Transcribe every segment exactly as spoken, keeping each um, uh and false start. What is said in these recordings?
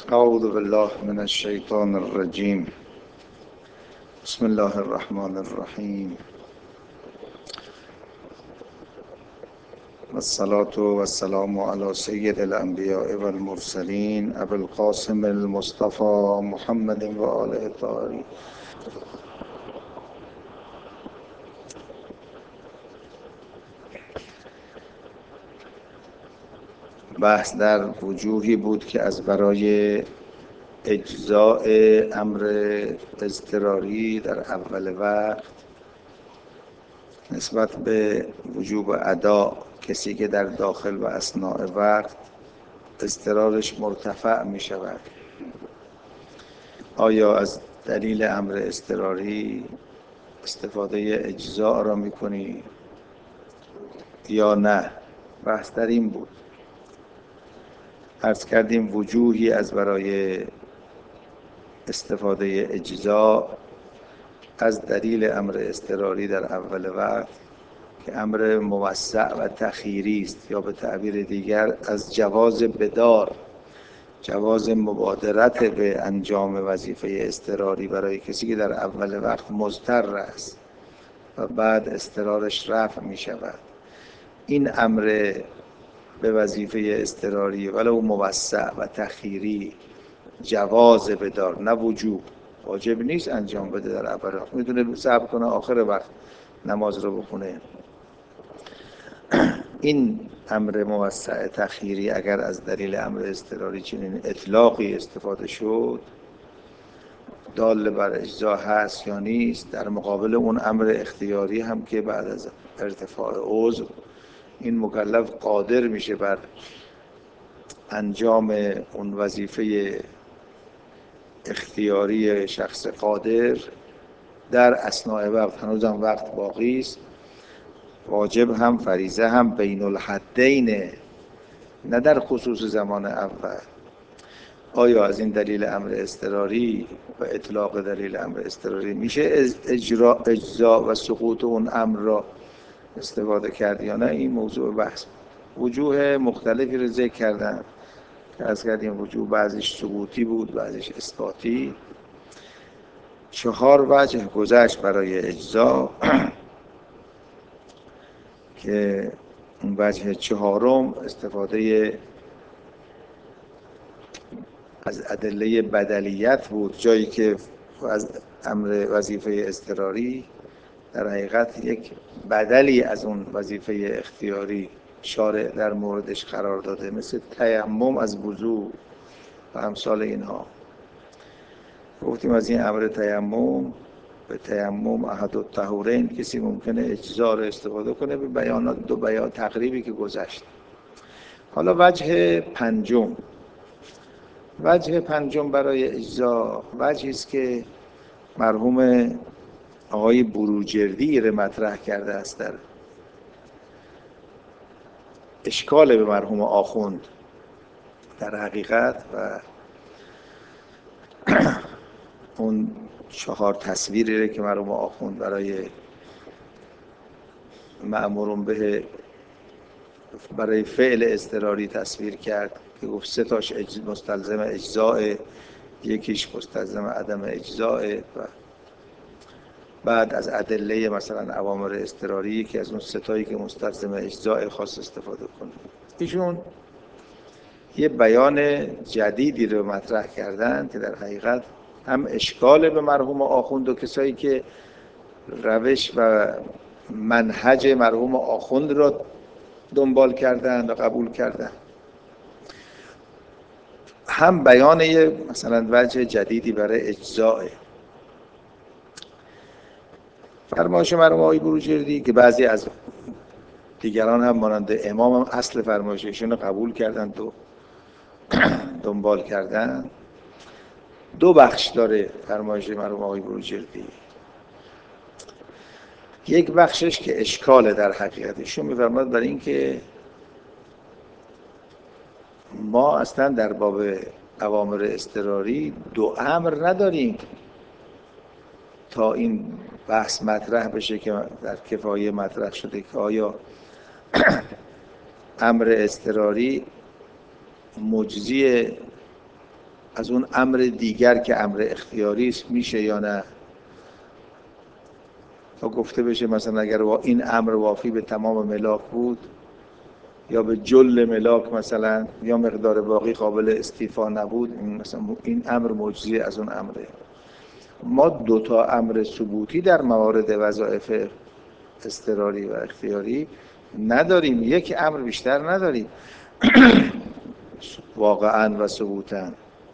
اعوذ بالله من الشیطان الرجیم. بسم الله الرحمن الرحیم. والصلاة والسلام على سید الانبیاء والمرسلین ابی القاسم المصطفى محمد و آله الطاهرین. بحث در وجوهی بود که از برای اجزاء امر اضطراری در اول وقت نسبت به وجوب ادا کسی که در داخل و اثناء وقت اضطرارش مرتفع می شود، آیا از دلیل امر اضطراری استفاده اجزاء را می کنی یا نه؟ بحث در این بود. عرض کردیم وجوهی از برای استفاده اجزاء از دلیل امر اضطراری در اول وقت که امر موسع و تخییری است، یا به تعبیر دیگر از جواز بدار، جواز مبادرت به انجام وظیفه اضطراری برای کسی که در اول وقت مضطر است و بعد اضطرارش رفع می شود. این امر به وظیفه اضطراری ولو موسع و تخییری جواز بدار، نه وجوب، واجب نیست انجام بده در اول وقت، میتونه صبر کنه آخر وقت نماز رو بخونه. این امر موسع تخییری اگر از دلیل امر اضطراری چنین اطلاقی استفاده شد، دال بر اجزا هست یا نیست، در مقابل اون امر اختیاری هم که بعد از ارتفاع عذر این مکلف قادر میشه بر انجام اون وظیفه اختیاری شخص قادر در اثناء وقت، هنوزم وقت باقی است، واجب هم فریضه هم بین الحدین، نه در خصوص زمان اول. آیا از این دلیل امر اضطراری و اطلاق دلیل امر اضطراری میشه اجرا اجزا و سقوط اون امر را استفاده کرد یا نه؟ این موضوع بحث. وجوه مختلفی رو ذکر کردن که از کردیم وجوه بعضیش ثبوتی بود، بعضیش اثباتی. چهار وجه گذشت برای اجزا که اون وجه چهارم استفاده از ادله بدلیت بود، جایی که از امر وظیفه اضطراری در حقیقت یک بدلی از اون وظیفه اختیاری شارع در موردش قرار داده، مثل تیمم از وضو و امثال اینها. گفتیم از این امر تیمم، به تیمم احد الطهورین کسی ممکنه اجزا رو استفاده کنه به بیانات دو بیان تقریبی که گذشت. حالا وجه پنجم، وجه پنجم برای اجزا وجهی است که مرحوم آقای بروجردی رو مطرح کرده است در اشکال به مرحوم آخوند در حقیقت، و اون چهار تصویری رو که مرحوم آخوند برای مأمورون به برای فعل اضطراری تصویر کرد که گفت سه تاش مستلزم اجزاء، یکیش مستلزم عدم اجزاء، و بعد از ادله مثلا اوامر اضطراری که از اون سه تایی که مستلزم اجزاء خاص استفاده کنه. ایشون یه بیان جدیدی رو مطرح کردن که در حقیقت هم اشکال به مرحوم آخوند و کسایی که روش و منهج مرحوم آخوند را دنبال کردن و قبول کردن، هم بیان یه مثلا وجه جدیدی برای اجزاء. فرمایش مرحوم آقای بروجردی که بعضی از دیگران هم مانند امام هم اصل فرمایششون رو قبول کردن و دنبال کردن، دو بخش داره فرمایش مرحوم آقای بروجردی. یک بخشش که اشکاله در حقیقتشون میفرماد برای این که ما اصلا در باب اوامر اضطراری دو امر نداریم تا این بحث مطرح بشه که در کفایه مطرح شده که آیا امر اضطراری مجزی از اون امر دیگر که امر اختیاری است میشه یا نه؟ تا گفته بشه مثلا اگر این امر وافی به تمام ملاک بود یا به جل ملاک مثلا یا مقدار باقی قابل استیفا نبود، این مثلا این امر معجزی از اون امره. ما دو تا امر ثبوتی در موارد وظایف اضطراری و اختیاری نداریم، یک امر بیشتر نداریم واقعا و ثبوتاً.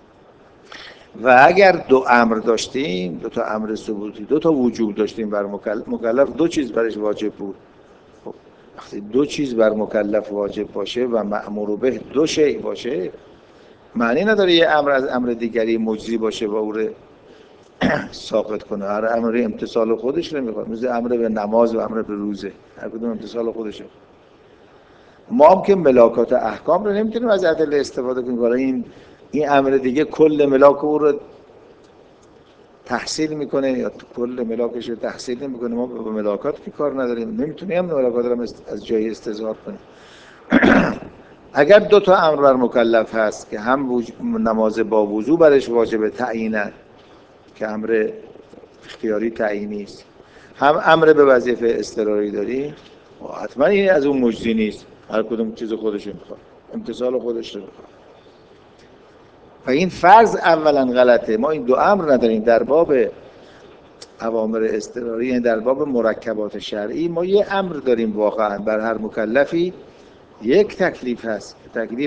و اگر دو امر داشتیم، دو تا امر ثبوتی، دو تا وجوب داشتیم بر مکلف، مکلف دو چیز برش واجب بود. خب وقتی دو چیز بر مکلف واجب باشه و مأمور به دو شیء باشه، معنی نداره یه امر از امر دیگری مجزی باشه و او رو ساقط کنه. هر امری امتثال خودش رو میخواد، مثل امر به نماز و امر به روزه، هر کدوم امتثال خودشه. ما هم که ملاکات احکام رو نمیتونیم از ادله استفاده کنیم، حالا این این امر دیگه کل ملاک او رو تحصیل میکنه یا کل ملاکش رو تحصیل نمیکنه. ما به ملاکات که کار نداریم، نمیتونیم ملاکات رو از جای استظهار کنیم. اگر دو تا امر بر مکلف هست که هم نماز با وضو برش واجب تعیینه که امر اختیاری تعیینی است، هم امر به وظیفه اضطراری داری، حتما این از اون مجزی نیست، هر کدوم چیز خودش میخواد، امتثال خودش رو میخواد. و این فرض اولا غلطه. ما این دو امر نداریم در باب اوامر اضطراری، یعنی در باب مرکبات شرعی ما یه امر داریم واقعا بر هر مکلفی یک تکلیف هست، تکلیف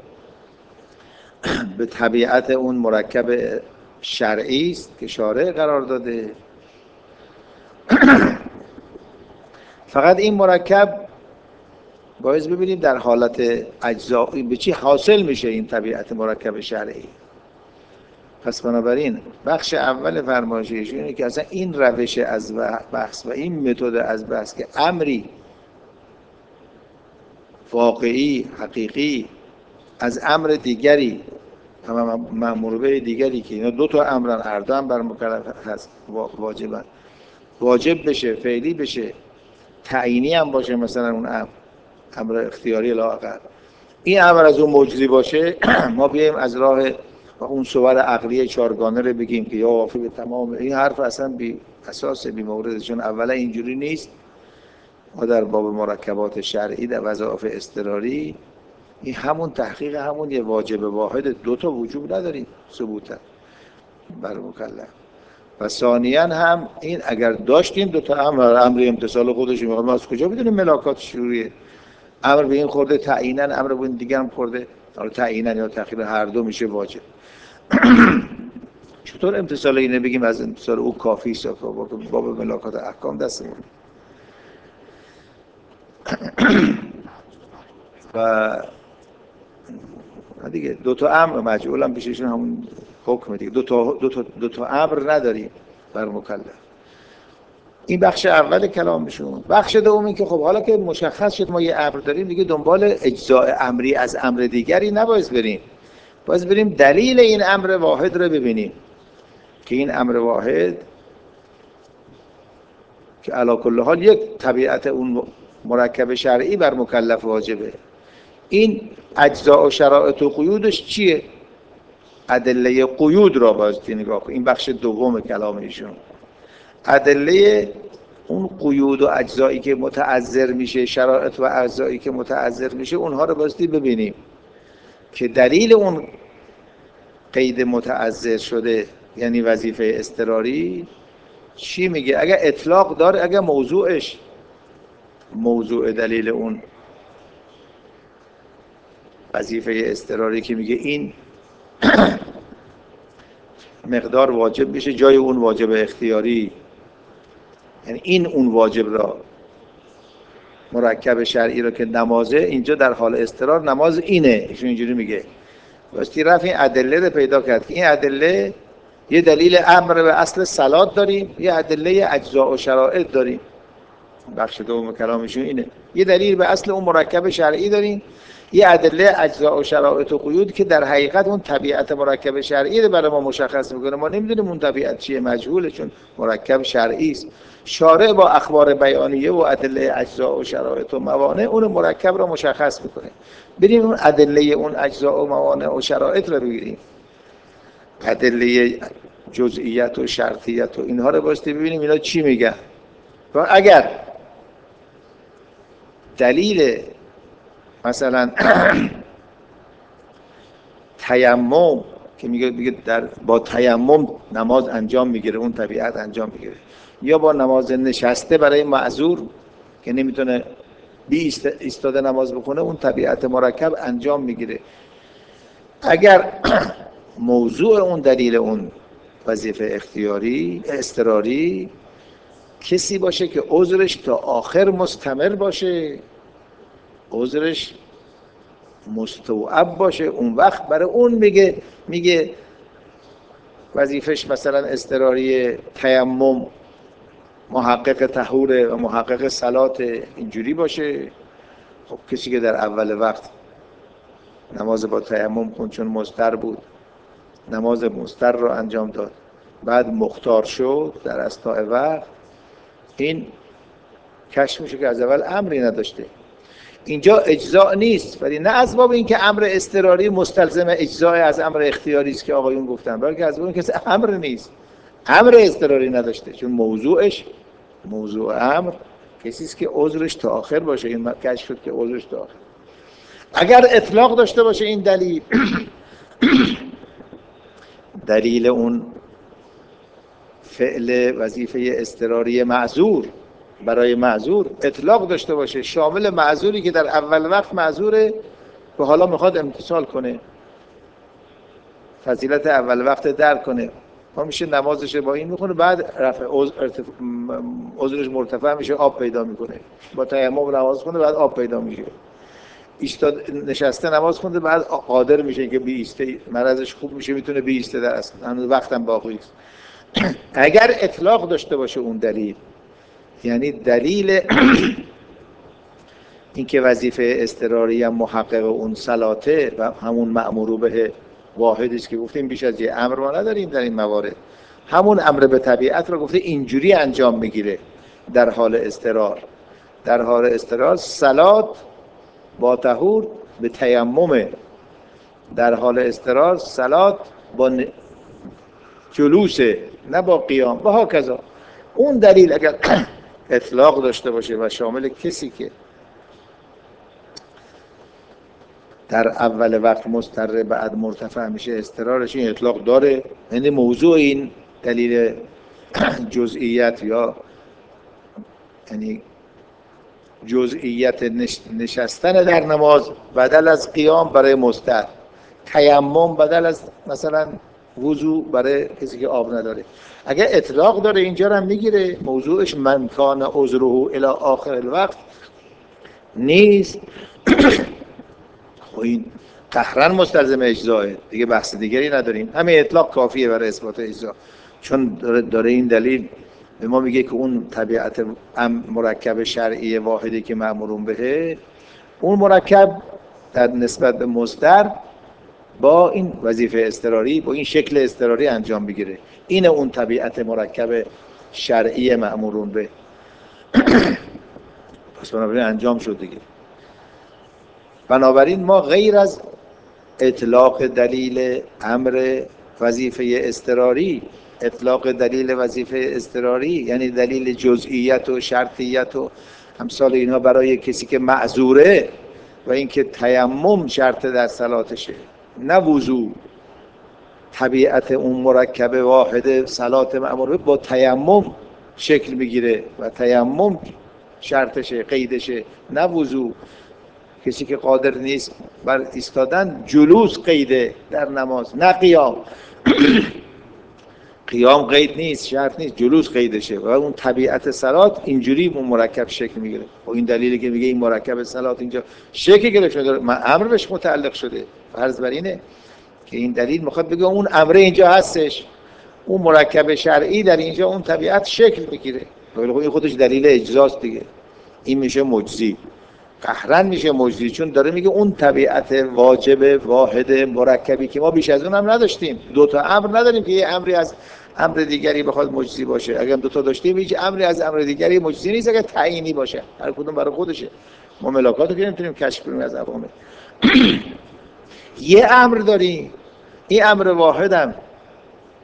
به طبیعت اون مرکب شرعی است که شارع قرار داده. فقط این مرکب باید ببینیم در حالت اجزایی به چی حاصل میشه این طبیعت مرکب شرعی. پس بنابراین بخش اول فرمایش ایشون اینه که اصلا این روش از بحث و این متد از بحث که امری واقعی حقیقی از امر دیگری اما مأمور به دیگری که اینا دو تا امرن، هر دو هم بر مکلف هست واجبن، واجب بشه، فعلی بشه، تعیینی هم باشه، مثلا اون امر امر اختیاری لااقل این امر از اون مجزی باشه، ما بیایم از راه اون صور عقلیه چارگانه رو بگیم که یا وافی به تمام، این حرف اصلا بی اساس، بی مورد. چون اولا اینجوری نیست. ما در باب مرکبات شرعی در وظایف اضطراری این همون تحقیق همون یه واجب واحد، دو تا وجوب نداریم ثبوتا بر مکلف. و ثانیاً هم این اگر داشتیم دو تا امر، امر امتثال خودش، ما از کجا بدونیم ملاکات شروعیه؟ امر به این خورده تعییناً، امر به این دیگه هم خورده تعییناً یا تأخیر، هر دو میشه واجب. چطور امتثال اینه بگیم از امتثال او کافی است؟ باب ملاکات احکام دستمون. و دیگه دو تا امر مجعول هم پیششون همون حکم دیگه، دو تا دو تا دو تا امر نداریم بر مکلف. این بخش اول کلامشون. بخش دومی که خب حالا که مشخص شد ما یه امر داریم دیگه، دنبال اجزاء امری از امر دیگری نباید بریم، باید بریم دلیل این امر واحد رو ببینیم که این امر واحد که علی کل حال یک طبیعت اون مرکب شرعی بر مکلف واجبه، این اجزاء و شرایط و قیودش چیه؟ ادله قیود را باید نگاه کنیم. این بخش دوم کلام ایشون، ادله اون قیود و اجزایی که متعذر میشه، شرایط و اجزایی که متعذر میشه، اونها رو بایستی ببینیم که دلیل اون قید متعذر شده یعنی وظیفه اضطراری چی میگه. اگر اطلاق داره، اگر موضوعش موضوع دلیل اون وظیفه اضطراری که میگه این مقدار واجب میشه جای اون واجب اختیاری، یعنی این اون واجب را مرکب شرعی را که نمازه اینجا در حال اضطرار نماز اینه، ایشون اینجوری میگه. واسه رفع این ادله رو پیدا کرد که این ادله یه دلیل امر به اصل صلات داریم، یه ادله اجزاء و شرایط داریم. بخش دوم کلامشون اینه، یه دلیل به اصل اون مرکب شرعی داریم، یه ادله اجزاء و شرایط و قیود که در حقیقت اون طبیعت مرکب شرعی رو برای ما مشخص میکنه. ما نمیدونیم اون طبیعت چیه، مجهوله، چون مرکب شرعی است. شارع با اخبار بیانیه و ادله اجزاء و شرایط و موانع اون مرکب رو مشخص میکنه. بریم اون ادله اون اجزاء و موانع و شرایط رو بگیریم. ادله جزئیت و شرطیت و اینها رو باستی ببینیم اینا چی میگن. و اگر دلیل مثلا تیمم که میگه میگه در با تیمم نماز انجام میگیره، اون طبیعت انجام میگیره، یا با نماز نشسته برای معذور که نمیتونه بی ایستاده نماز بخونه، اون طبیعت مرکب انجام میگیره. اگر موضوع اون دلیل اون وظیفه اختیاری اضطراری کسی باشه که عذرش تا آخر مستمر باشه، عذرش مستوعب باشه، اون وقت برای اون میگه میگه وظیفش مثلا اضطراری تیمم محقق طهور و محقق صلات اینجوری باشه. خب کسی که در اول وقت نماز با تیمم کن چون مضطر بود، نماز مضطر رو انجام داد، بعد مختار شد در اثناء وقت، این کشف میشه که از اول امری نداشته. اینجا اجزاء نیست، ولی نه از باب این که امر اضطراری مستلزم اجزاء از امر اختیاری است که آقایون گفتن، بلکه از باب این که امر نیست، امر اضطراری نداشته، چون موضوعش موضوع امر کسی است که عذرش تا آخر باشه. این کشف شد که عذرش تا آخر. اگر اطلاق داشته باشه این دلیل دلیل اون فعل وظیفه اضطراری معذور برای معذور اطلاق داشته باشه، شامل معذوری که در اول وقت معذوره و حالا میخواد امتثال کنه، فضیلت اول وقت درک کنه، ما میشه نمازش با این میخونه، بعد رفع عذرش مرتفع میشه، آب پیدا میکنه، با تیمم نماز خونده بعد آب پیدا میشه، ایستاد نشسته نماز خونده بعد قادر میشه که بیسته، مرضش خوب میشه میتونه بیسته، در اصل هنوز وقتم باقی است. اگر اطلاق داشته باشه اون دلیل، یعنی دلیل این که وظیفه اضطراری هم محقق اون صلاته و همون مأمور به واحدی است که گفتیم بیش از یه امر ما نداریم در این موارد، همون امر به طبیعت رو گفته اینجوری انجام میگیره در حال اضطرار. در حال اضطرار صلات با طهور به تیمم، در حال اضطرار صلات با جلوسه نه با قیام و هاکذا. اون دلیل اگر اطلاق داشته باشه و شامل کسی که در اول وقت مضطر بعد مرتفع میشه اضطرارش، این اطلاق داره، یعنی موضوع این دلیل جزئیت یا یعنی جزئیت نشستن در نماز بدل از قیام برای مضطر، تیمم بدل از مثلا وضو برای کسی که آب نداره، اگر اطلاق داره اینجا رو هم میگیره. موضوعش من کان عذره الی آخر الوقت نیست. خب این قهرن مستلزم اجزاه دیگه، بحث دیگری نداریم، همین اطلاق کافیه برای اثبات اجزا، چون داره, داره این دلیل به ما میگه که اون طبیعت مرکب شرعی واحدی که مأمورون بهه، اون مرکب در نسبت به مصدر با این وظیفه اضطراری با این شکل اضطراری انجام بگیره، اینه اون طبیعت مرکب شرعی مأمورون به. پس بنابراین انجام شد دیگه. بنابراین ما غیر از اطلاق دلیل امر وظیفه اضطراری، اطلاق دلیل وظیفه اضطراری یعنی دلیل جزئیت و شرطیت و امثال اینها برای کسی که معذوره و اینکه تیمم شرط در صلاتشه نه وضو، طبیعت اون مرکب واحد صلات مأمور با تیمم شکل میگیره و تیمم شرطشه قیدشه نه وضو. کسی که قادر نیست بر ایستادن جلوس قیده در نماز نه قیام. قیام قید نیست، شرط نیست، جلوس قیدشه و اون طبیعت صلات اینجوری اون مرکب شکل میگیره. و این دلیلی که میگه این مرکب صلات اینجا شکل گرفته شده، امر بهش متعلق شده، فرض بر اینه که این دلیل میخواد بگه اون امر اینجا هستش، اون مرکب شرعی در اینجا اون طبیعت شکل میگیره. این خودش دلیل اجزاست دیگه، این میشه مجزی، قهرن میشه مجزی، چون داره میگه اون طبیعت واجب واحد مرکبی که ما بیش از اون هم نداشتیم، دو تا امر نداریم که یه امری از امر دیگری بخواد مجزی باشه. اگر دو تا داشتیم هیچ امری از امر دیگری مجزی نیست اگر تعیینی باشه، هر کدوم برای خودشه. ما ملاکاتو که نمیتونیم کشف کنیم از عوامل. یه امر داریم، این امر واحدم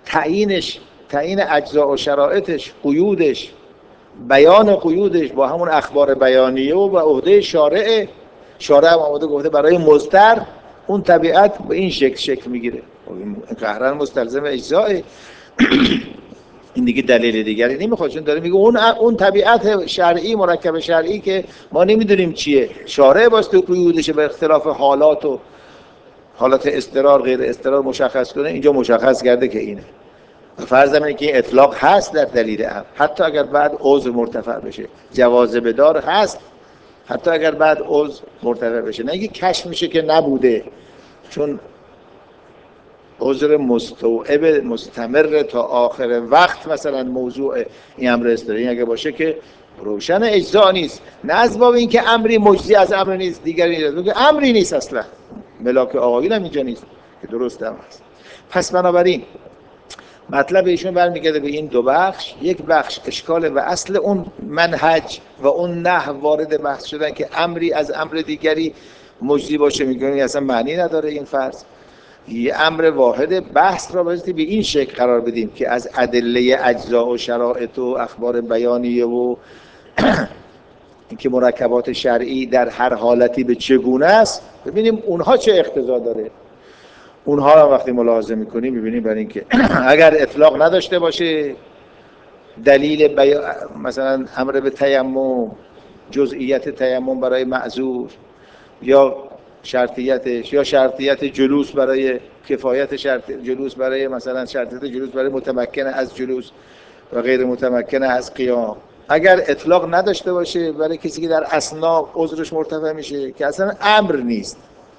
تعیینش، تعیین اجزا و شرایطش، قیودش، بیان قیودش با همون اخبار بیانیه و به عهده شارع. شارع هم آمده گفته برای مضطر اون طبیعت به این شکل شکل میگیره، قهرن مستلزم اجزای. این دیگه دلیل دیگری نمیخواد، چون داره میگه اون اون طبیعت شرعی، مرکب شرعی که ما نمیدونیم چیه، شارع واسه قیودش به اختلاف حالات و حالات اضطرار غیر اضطرار مشخص کنه، اینجا مشخص کرده که اینه. فرض اینه که این اطلاق هست در دلیل امر، حتی اگر بعد عذر مرتفع بشه. جواز بدار هست حتی اگر بعد عذر مرتفع بشه، نه اینکه کشف میشه که نبوده، چون عذر مستوعب مستمر تا آخر وقت مثلا موضوع این امر اضطراری اگه باشه که روشن اجزا نیست. نه از باب این که امری مجزی از امر نیست دیگری نیست، بلکه امری نیست اصلا. ملاک آقایون هم اینجا نیست که درست هم هست. پس بنابراین مطلب ایشون برمیگرده به این دو بخش. یک بخش اشکال و اصل اون منهج و اون نحو وارد بحث شدن که امری از امر دیگری مجزی باشه، میگن اصلا معنی نداره این فرض. یه امر واحد بحث را بایستی به این شکل قرار بدیم که از ادله اجزا و شرایط و اخبار بیانیه و اینکه مرکبات شرعی در هر حالتی به چگونه است ببینیم اونها چه اقتضا داره. اونها را وقتی ملاحظه میکنیم ببینیم برای اینکه اگر اطلاق نداشته باشه دلیل بیا... مثلا امر به تیمم، جزئیت تیمم برای معذور یا شرطیتش، یا شرطیت جلوس برای کفایت شرط جلوس برای مثلا شرطیت جلوس برای متمکن از جلوس و غیر متمکن از قیام، اگر اطلاق نداشته باشه برای کسی که در اثنا عذرش مرتفع میشه که اصلا امر نیست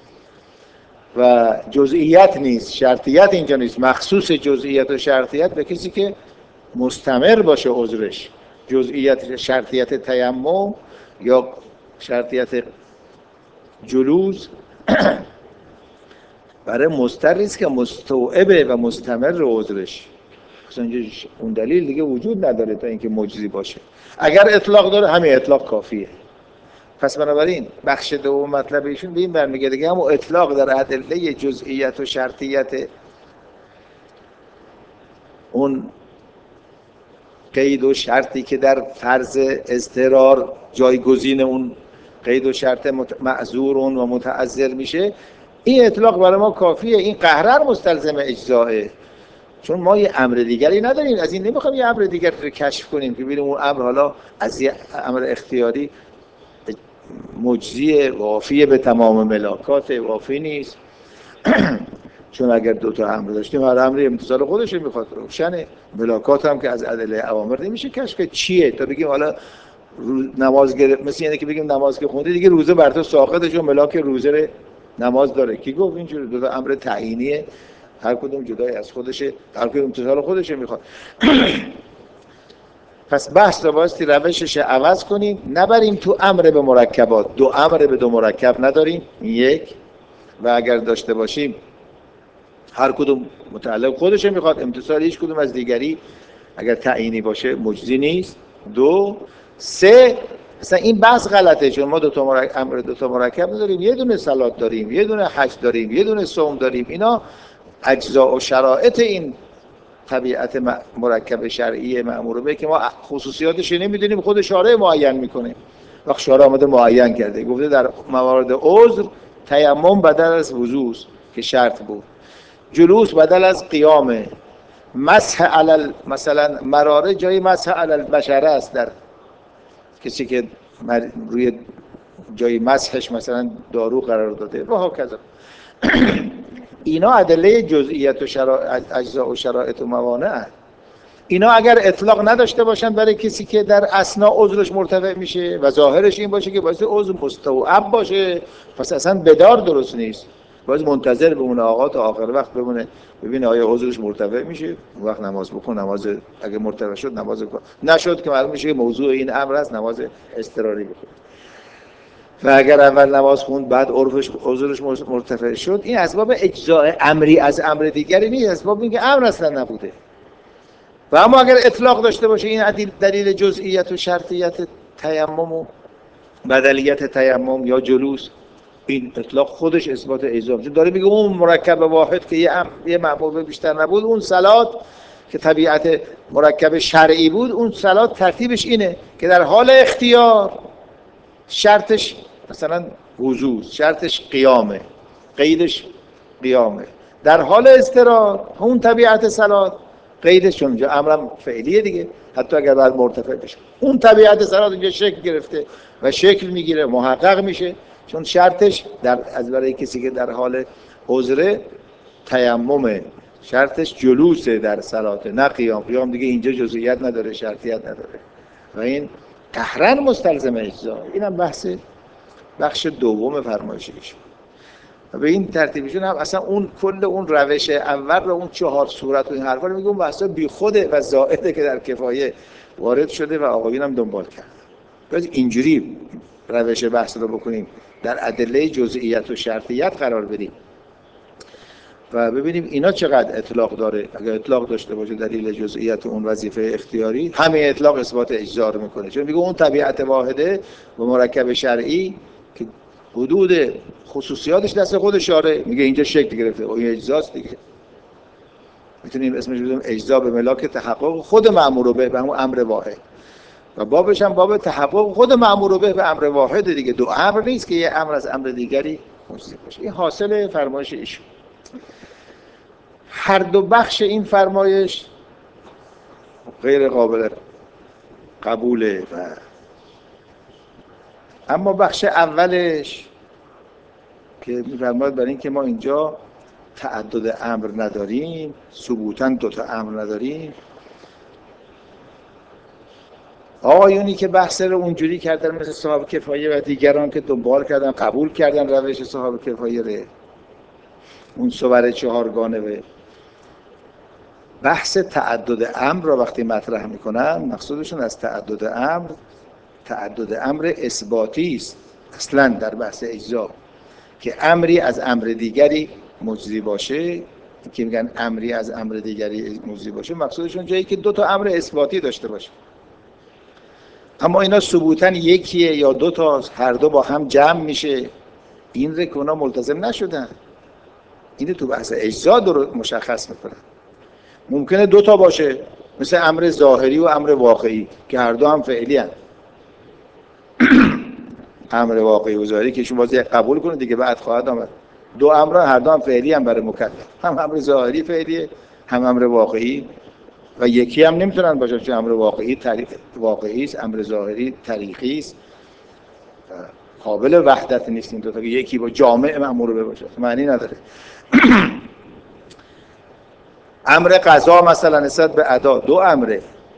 و جزئیت نیست، شرطیت اینجا نیست، مخصوص جزئیت و شرطیت به کسی که مستمر باشه عذرش، جزئیت شرطیت تیمم یا شرطیت جلوس برای مضطری است که مستوعب و مستمر عذرش. اصلا اون دلیل دیگه وجود نداره تا اینکه مجزی باشه. اگر اطلاق داره همین اطلاق کافیه. پس بنابراین بخش دوم مطلب ایشون به این برمیگرده که همون اطلاق در ادله جزئیت و شرطیت، اون قید و شرطی که در فرض اضطرار جایگزین اون قید و شرط معذور و متعذر میشه، این اطلاق برای ما کافیه. این قهرن مستلزم اجزائه، چون ما یه امر دیگری نداریم. از این نمیخوایم یه امر دیگری رو کشف کنیم که ببینیم اون امر حالا از یه امر اختیاری مجزی وافی به تمام ملاکات وافی نیست. چون اگر دو تا امر داشتیم هر امری امتثال خودش میخواد، روشنه. ملاکات هم که از ادله اوامر نمیشه کشف که چیه تا بگیم حالا نماز گرفت، مثل اینه که بگیم نماز که خوندی دیگه روزه بر تو ساقطه چون ملاک روزه رو نماز داره. کی گفت اینجوری؟ دو تا امر تعیینیه، هر کدوم جدای از خودشه، هر کدوم امتثال خودشه میخواد. پس بحث رو بایستی روشش عوض کنیم، نبریم تو امر به مرکبات. دو امر به دو مرکب نداریم یک، و اگر داشته باشیم هر کدوم متعلق خودشه میخواد، امتثال هیچ کدوم از دیگری اگر تعیینی باشه مجزی نیست. دو سه مثلا این بحث غلطه، چون ما دو تا مرکب امر دو تا مرکب نداریم، یه دونه صلات داریم، یه دونه حج داریم، یه دونه صوم داریم. اینا اجزا و شرایط این طبیعت مرکب شرعی مأمور به که ما خصوصیاتش نمیدونیم، خود شارع معین میکنه. وقت شارع آمده معین کرده، گفته در موارد عذر تیمم بدل از وضو که شرط بود، جلوس بدل از قیامه، مسح علی مثلا مراره جای مسح علی البشره است، در کسی که روی جای مسحش مثلا دارو قرار داده و هکذا. اینا ادله جزئیت و شرایط، اجزا و شرایط و موانع. اینا اگر اطلاق نداشته باشن برای کسی که در اثنا عذرش مرتفع میشه و ظاهرش این باشه که باعث عذر مستوعب باشه، پس اصلا بدار درست نیست. باید منتظر بمونه آقا تا آخر وقت بمونه ببینه آیا عذرش مرتفع میشه، اون وقت نماز بخون. نماز اگه مرتفع شد نماز بخون، نشد که معلوم میشه که موضوع این امر است، نماز اضطراری بخون. و اگر اول نماز خوند بعد عرفش عذرش مرتفع شد، این اسباب اجزاء امری از امر دیگری نیست، اسباب این که امر اصلا نبوده. و اما اگر اطلاق داشته باشه این دلیل جزئیت و شرطیت تیمم و بدلیت تیمم یا جلوس این اطلاق خودش اثبات اجزا میشه. داره میگه اون مرکب واحد که یه ام یه مأمور بیشتر نبود، اون صلات که طبیعت مرکب شرعی بود، اون صلات ترتیبش اینه که در حال اختیار شرطش مثلا وضو، شرطش قیامه، قیدش قیامه. در حال اضطرار اون طبیعت صلات قیدش، چون اینجا امرم فعلیه دیگه، حتی اگر بعد مرتفع بشه اون طبیعت صلات اینجا شکل گرفته و شکل میگیره، محقق میشه، چون شرطش در از برای کسی که در حال عذره تیممه، شرطش جلوسه در صلات، نه قیام. قیام دیگه اینجا جزئیات نداره، شرطیت نداره و این قهرن مستلزم اجزا. اینم بحث بخش دوم فرمایش ایشون. و به این ترتیبشون هم اصلا اون کل اون روش اول رو، اون چهار صورت و این حرفا رو میگه اون بحثا بی خوده و زائده که در کفایه وارد شده و آقایون هم دنبال کرد. باید اینجوری روش بحث رو بکنیم، در ادله جزئیت و شرطیت قرار بدیم و ببینیم اینا چقدر اطلاق داره. اگر اطلاق داشته باشه دلیل جزئیت و اون وظیفه اختیاری، همین اطلاق اثبات اجزا رو میکنه، چون میگه اون طبیعت واحده و مرکب شرعی که حدود خصوصیاتش دست خود شارع، میگه اینجا شکل گرفته و این اجزاست دیگه. میتونیم اسمش بذاریم اجزا به ملاک تحقق خود مأمور به به همون امر واحد، و بابش هم باب تحقق خود مأمور به به امر واحد دیگه. دو امر نیست که یه امر از امر دیگری مجزی باشه. این حاصل فرمایش ایشون. هر دو بخش این فرمایش غیر قابل قبوله و اما بخش اولش که می‌فرماید برای این که ما اینجا تعدد امر نداریم، ثبوتاً دو تا امر نداریم، آقایونی که بحث رو اونجوری کردن مثل صاحب کفایه و دیگران که دنبال کردن قبول کردن روش صاحب کفایه رو، اون صور چهارگانه، و بحث تعدد امر را وقتی مطرح میکنن مقصودشون از تعدد امر تعدد امر اثباتی است. اصلا در بحث اجزا که امری از امر دیگری مجزی باشه، که میگن امری از امر دیگری مجزی باشه، مقصودشون جایی که دو تا امر اثباتی داشته باشه. اما اینا ثبوتاً یکیه یا دو تاست، هر دو با هم جمع میشه، این رو که اونا ملتزم نشدن. اینو تو بحث اجزا درست مشخص میکنن. ممکنه دو تا باشه، مثل امر ظاهری و امر واقعی که هر دو هم فعلی هستند. امر واقعی و ظاهری که شما باز قبول کنید دیگه، بعد خواهد آمد دو امر هر دو هم فعلی هم برای مکلف، هم امر ظاهری فعلیه هم امر واقعی، و یکی هم نمیتونن باشن، چون امر واقعی تاریخ واقعی است، امر ظاهری تاریخی است، قابل وحدت نیست این دو تا که یکی با جامع مأمور باشه، معنی نداره. امر قضا مثلا نسبت به ادا دو امره،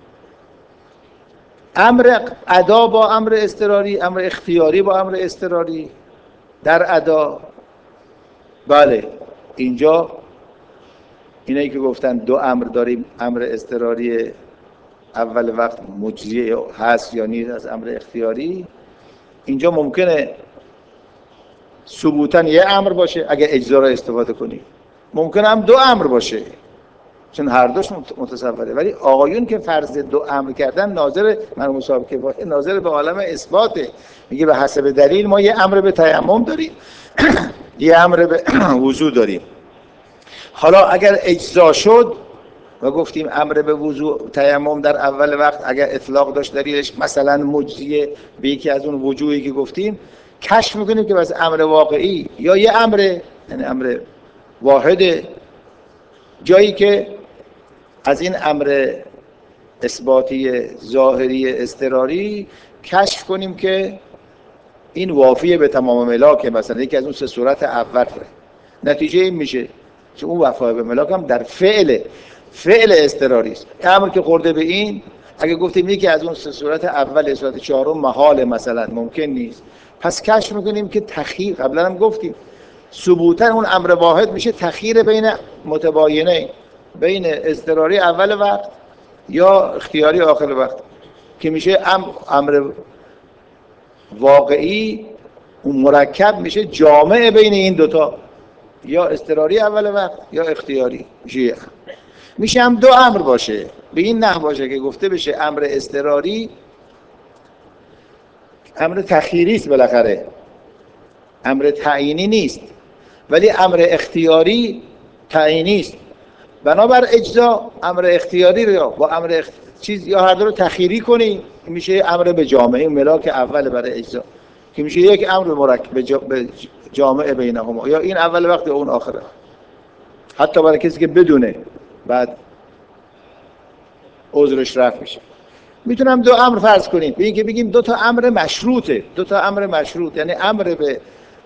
امر ادا با امر اضطراری، امر اختیاری با امر اضطراری در ادا. بله اینجا اینایی که گفتن دو امر داریم، امر اضطراری اول وقت مجزی هست یا نیست از امر اختیاری، اینجا ممکنه ثبوتاً یه امر باشه اگه اجزا را استفاده کنی، ممکنه هم دو امر باشه چون هر دوش متصوره. ولی آقایون که فرض دو امر کردن، ناظر مرحوم صاحب کفایه ناظر به عالم اثباته، میگه به حسب دلیل ما یه امر به تیمم داریم یه امر به وضو داریم. حالا اگر اجزا شد و گفتیم امر به وضو تیمم در اول وقت اگر اطلاق داشت دلیلش مثلا مجزیه به یکی از اون وجوهی که گفتیم، کشف میکنیم که بس امر واقعی یا یه امر، یعنی امر واحده، جایی که از این امر اثباتی ظاهری اضطراری کشف کنیم که این وافیه به تمام ملاک، مثلا یکی از اون سه صورت اول. نتیجه این میشه که اون وفای به ملاک هم در فعل فعل اضطراری است. امر که خورده به این، اگه گفتیم یکی از اون سه صورت اول صورت چهارم محال مثلا ممکن نیست، پس کشف میکنیم که تخییر، قبلا هم گفتیم ثبوتا اون امر واحد میشه تخییر بین متباینه، بین اضطراری اول وقت یا اختیاری آخر وقت، که میشه امر واقعی اون مرکب میشه جامع بین این دوتا، یا اضطراری اول وقت یا اختیاری میشه. میشه هم دو امر باشه، به این نحو باشه که گفته بشه امر اضطراری امر تخییری است بالاخره، امر تعیینی نیست، ولی امر اختیاری تعیینی است. بنابر اجزا امر اختیاری رو با امر اخت... چیز یا هر دو رو تخییری کنی میشه امر به جامعه، ملاک اول برای اجزا که میشه یک امر مرکب جا... به جامعه بینهما، یا این اول وقت یا اون آخره، حتی برای کسی که بدونه بعد عذرش رفع میشه. میتونم دو امر فرض کنیم، به این که بگیم دو تا امر مشروطه، دو تا امر مشروط، یعنی امر به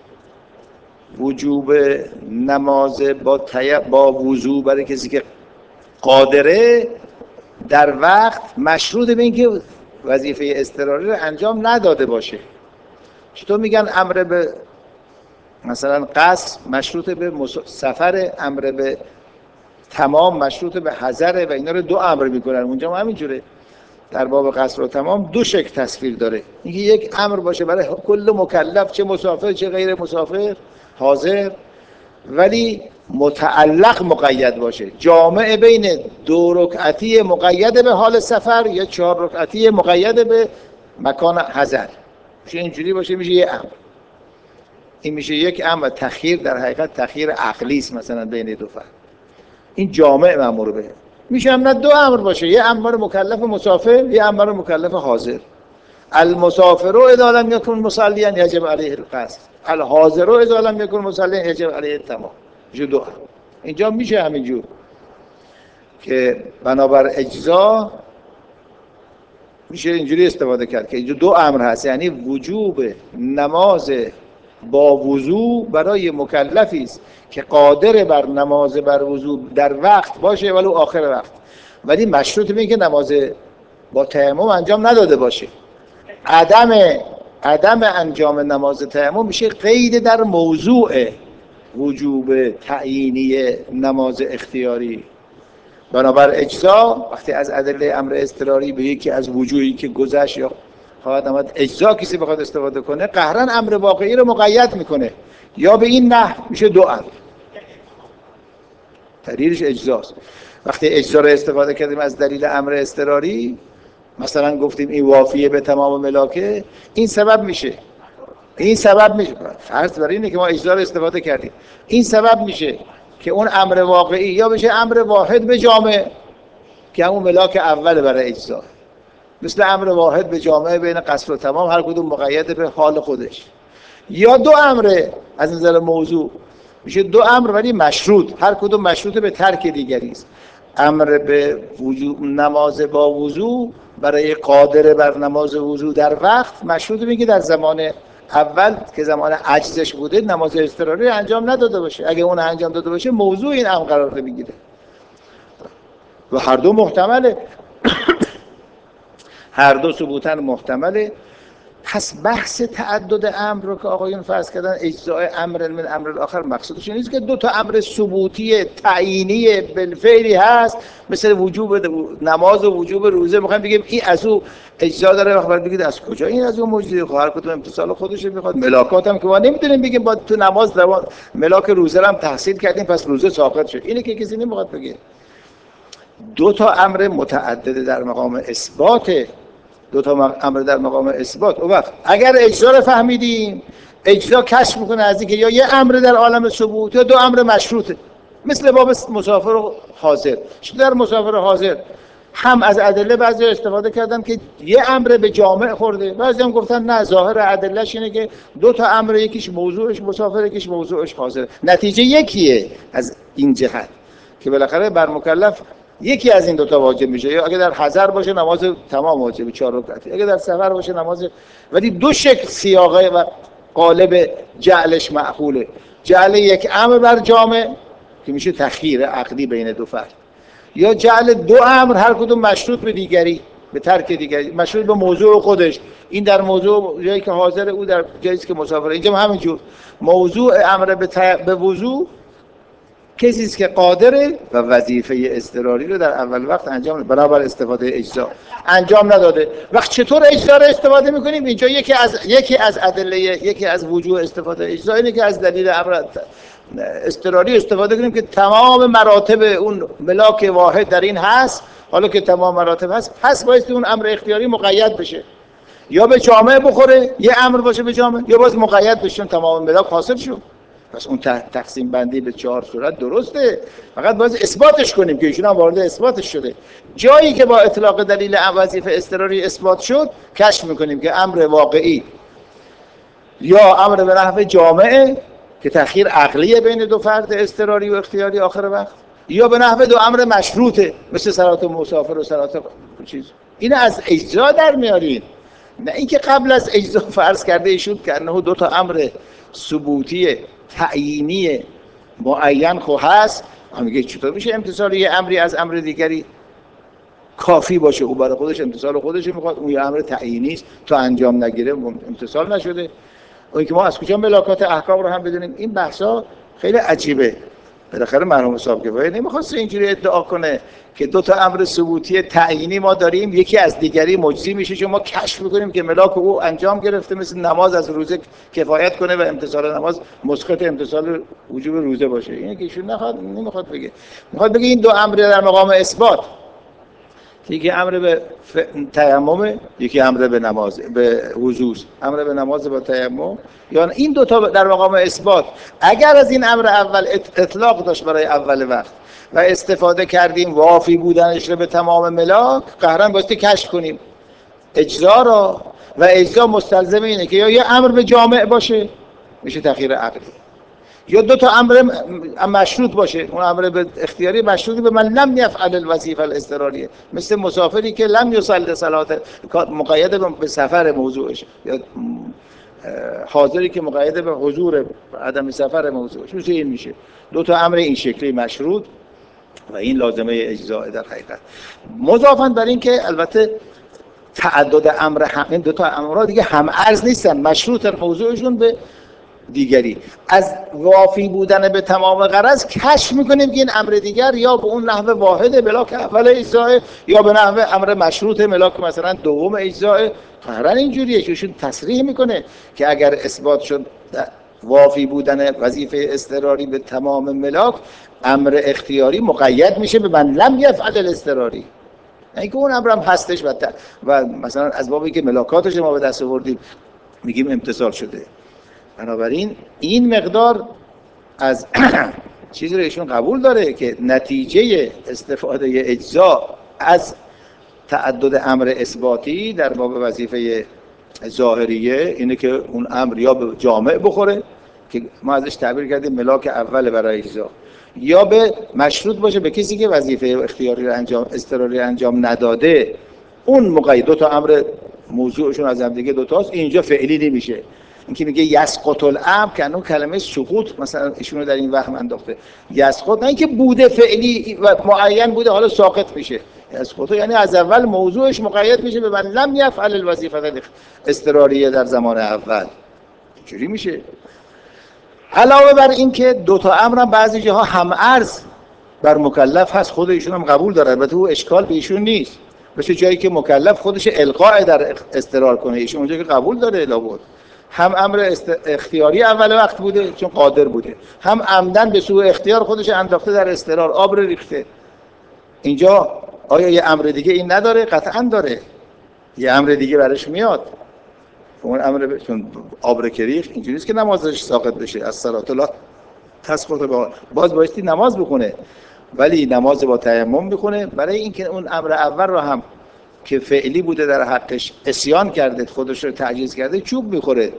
وجوب نماز با طی... با وضو برای کسی که قادره در وقت مشروط به این که وظیفه اضطراری رو انجام نداده باشه. چطور میگن امر به مثلا قصر مشروط به مس... سفر، امر به تمام مشروط به حضر و اینا رو دو امر میکنن. اونجا هم همینجوره، در باب قصر و تمام دو شکل تصویر داره، اینکه یک امر باشه برای کل مکلف، چه مسافر چه غیر مسافر، حاضر، ولی متعلق مقید باشه، جامع بین دو رکعتی مقید به حال سفر یا چهار رکعتی مقید به مکان حضر، میشه اینجوری باشه، میشه یه امر. این میشه یک امر. تخییر در حقیقت تخییر عقلی است، مثلا بین دو فرد، این جامع مأمور به. میشه هم نه دو امر باشه، یه امر مکلف مسافر، یه امر مکلف حاضر. المسافر اذا لم یکن مصلیا یجب علیه القصر، الحاضر اذا لم یکن مصلیا یجب علیه التمام. میشه دو امر. اینجا میشه همینجور که بنابر اجزا میشه اینجوری استفاده کرد که اینجا دو امر هست، یعنی وجوب نماز با وضو برای مکلفی است که قادر بر نماز بر وضو در وقت باشه ولو آخر وقت، ولی مشروط به این که نماز با تیمم انجام نداده باشه. عدم عدم انجام نماز تیمم میشه قید در موضوع وجوب تعیینی نماز اختیاری. بنابر اجزا وقتی از ادله امر اضطراری به یکی از وجوهی که گذشت یا خواهد آمد اجزا کسی بخواد استفاده کنه، قهرن امر واقعی رو مقید میکنه، یا به این نحو میشه دو امر، دلیلش اجزاست. وقتی اجزا رو استفاده کردیم از دلیل امر اضطراری، مثلا گفتیم این وافیه به تمام ملاکه، این سبب میشه این سبب میشه فرض بر اینه که ما اجزا رو استفاده کردیم، این سبب میشه که اون امر واقعی یا بشه امر واحد به جامع که همون ملاک اول برای اجزا، مثل امر واحد به جامع بین قصر و تمام، هر کدوم مقید به حال خودش، یا دو امر از نظر موضوع میشه دو امر ولی مشروط، هر کدوم مشروط به ترک دیگری است. امر به وجوب نماز با وضو برای قادر بر نماز وضو در وقت مشروط به که در زمان اول که زمان عجزش بوده نماز اضطراری انجام نداده باشه، اگه اون انجام داده باشه موضوع این امر قرار بگیره و هر دو محتمله هر دو ثبوتاً محتمله. پس بحث تعدد امر رو که آقایون فرض کردن اجزای امر من امر الاخر، مقصودش این نیست که دو تا امر ثبوتی تعیینی بالفعلی هست مثل وجوب نماز و وجوب روزه میخوایم بگیم این از او اجزا داره، وقت بعد بگید از کجا این از اون موجودی، هر کدوم امتصال خودش میخواد. ملاکات هم که ما نمیتونیم بگیم با تو نماز دوام ملاک روزه هم تحصیل کردیم پس روزه ساقط شد، اینه که کسی نمیخواد بگه. دو تا امر متعدد در مقام اثبات، دو تا امر در مقام اثبات. اون وقت اگر اجزا رو فهمیدیم، اجزا کشف میکنه از اینکه یا یه امر در عالم ثبوت یا دو امر مشروطه، مثل باب مسافر و حاضر. چون در مسافر و حاضر هم از ادله بعضی استفاده کردن که یه امر به جامع خورده، بعضی هم گفتن نه ظاهر ادلهش اینه که دو تا امر، یکیش موضوعش مسافر یکیش موضوعش حاضر. نتیجه یکیه از این جهت که بالاخره بر مکلف یکی از این دو تا واجب میشه، یا اگه در حضر باشه نماز تمام واجب چهار رکعتی، اگه در سفر باشه نماز، ولی دو شکل سیاقه و قالب جعلش معقوله. جعل یک امر بر جامع که میشه تخییر عقلی بین دو فرد، یا جعل دو امر هر کدوم مشروط به دیگری، به ترک دیگری، مشروط به موضوع خودش، این در موضوع جایی که حاضر، او در جایی که مسافر. اینجا همینجور موضوع امر به به وضو کسی است که قادره و وظیفه اضطراری رو در اول وقت انجام بنابر استفاده اجزا انجام نداده. وقت چطور اجزا رو استفاده میکنیم؟ اینجا یکی از یکی از ادله، یکی از وجوه استفاده اجزا اینه که از دلیل امر اضطراری استفاده کنیم که تمام مراتب اون ملاک واحد در این هست. حالا که تمام مراتب هست پس باید اون امر اختیاری مقید بشه. یا به جامعه بخوره، یه امر باشه به جامعه، یا باز مقید بشون تمام ملاک حاصل شد. پس اون تقسیم بندی به چهار صورت درسته، فقط باز اثباتش کنیم که ایشون هم وارد اثباتش شده. جایی که با اطلاق دلیل وظیفه اضطراری اثبات شد، کشف میکنیم که امر واقعی یا امر به نحو جامعه که تأخیر عقلیه بین دو فرد اضطراری و اختیاری آخر وقت، یا به نحو دو امر مشروطه مثل صلات مسافر و صلات چیز. این از اجزا در میارین، نه اینکه قبل از اجزا فرض کرده ایشون که انه دو تا امر ثبوتی تعیینی معین خو هست. هم میگه چطور میشه امتصال یه امری از امر دیگری کافی باشه، او برای خودش امتصال خودش میخواد، اون یه امر تعیینی است تا انجام نگیره امتصال نشده. اون که ما از کجا ملاکات احکام رو هم بدونیم؟ این بحثا خیلی عجیبه. بالاخره مرحوم صاحب کفایی نمیخواسته اینجوری ادعا کنه که دو تا امر ثبوتی تعیینی ما داریم، یکی از دیگری مجزی میشه، چون ما کشف میکنیم که ملاک او انجام گرفته، مثل نماز از روزه کفایت کنه و امتصال نماز مسقط امتصال وجوب روزه باشه. اینه که ایشون نخواد نمیخواد بگه، میخواد بگه این دو امر در مقام اثبات، یکی امر به ف... تیمم، یکی امر به نماز به وضو، امر به نماز با تیمم، یا این دو تا در مقام اثبات. اگر از این امر اول اطلاق داشت برای اول وقت و استفاده کردیم وافی بودنش رو به تمام ملاک، قهرن بایستی کشف کنیم اجزا را، و اجزا مستلزم اینه که یا یه امر به جامع باشه میشه تأخیر عقلی، یا دو تا امر مشروط باشه، اون امر به اختیاری مشروطی به من لم یفعل الوظیفه الاضطراریه، مثل مسافری که لم یصلی صلات مقید به سفر موضوعش، یا حاضری که مقید به حضور عدم سفر موضوعش، میشه این میشه دو تا امر این شکلی مشروط و این لازمه اجزاء در حقیقت. مضافاً بر این که البته تعدد امر همین دو تا امر دیگه هم ارز نیستن، مشروط موضوعشون به دیگری. از وافی بودن به تمام غرض کشف میکنیم که این امر دیگر یا به اون نحو واحد ملاک اول اجزاء، یا به نحو امر مشروط ملاک مثلا دوم اجزاء. قرار اینجوریه که ایشون تصریح میکنه که اگر اثبات شد وافی بودن وظیفه اضطراری به تمام ملاک، امر اختیاری مقید میشه به من لم یفعل الاضطراری، اینکه اون امر هم هستش و, و مثلا از بابی که ملاکاتش ما به دست آوردیم میگیم امتصال شده. بنابراین این مقدار از چیزی رو ایشون قبول داره که نتیجه استفاده اجزا از تعدد امر اثباتی در باب وظیفه ظاهریه اینه که اون امر یا به جامع بخوره که ما ازش تعبیر کردیم ملاک اول برای اجزا، یا به مشروط باشه به کسی که وظیفه اختیاری رو انجام اضطراری انجام نداده. اون مقید دو تا امر موضوعشون از هم دیگه دو تاست، اینجا فعلی نمیشه. این که میگه یسقط الامر، که اون کلمه سقوط مثلا ایشونو در این وهم انداخته. یسقط نه اینکه بوده فعلی و معین بوده حالا ساقط میشه، یسقط یعنی از اول موضوعش مقید میشه به من لم یفعل الوظیفه اضطراریه در زمان اول. اینجوری میشه. علاوه بر این که دو تا امر هم بعضی جاها هم ارز بر مکلف هست، خود ایشون هم قبول داره، البته او اشکال به ایشون نیست، مثل جایی که مکلف خودش القاء در اضطرار کنه، ایشون اونجا که قبول داره لابد هم امر اختیاری اول وقت بوده چون قادر بوده، هم عمدن به سوء اختیار خودش انداخته در اضطرار، آب رو ریخته. اینجا آیا یه امر دیگه این نداره؟ قطعاً داره، یه امر دیگه برش میاد. اون امر ب... چون آب رو که ریخت اینجوری نیست که نمازش ساقط بشه، از صلات الله تسقط با باز بایستی نماز بخونه، ولی نماز با تیمم بخونه، برای اینکه اون امر اول رو هم که فعلی بوده در حقش عصیان کرده، خودش رو تعجیز کرده، چوب میخوره.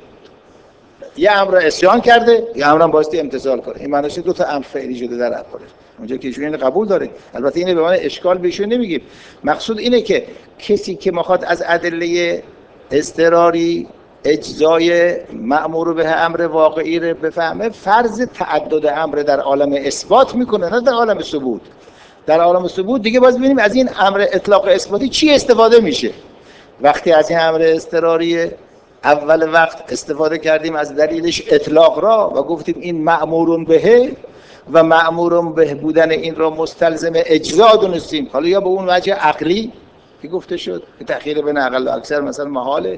یه امر عصیان کرده، یه امر هم بایستی امتثال کنه. این معنیش دو تا امر فعلی شده در افعالش. اونجا که ایشون قبول داره، البته اینه به معنی اشکال بهشون نمیگیم. مقصود اینه که کسی که میخواد از ادله اضطراری اجزای مأمور به امر واقعی رو بفهمه، فرض تعدد امر در عالم اثبات میکنه، نه در عالم ثبوت. در عالم ثبوت دیگه باز ببینیم از این امر اطلاق اثباتی چی استفاده میشه. وقتی از این امر اضطراری اول وقت استفاده کردیم از دلیلش اطلاق را و گفتیم این مأمور به و مأمور به بودن این را مستلزم اجزا دونستیم، حالا یا به اون وجه عقلی که گفته شد که تأخیر بین اقل و اکثر مثلا محاله،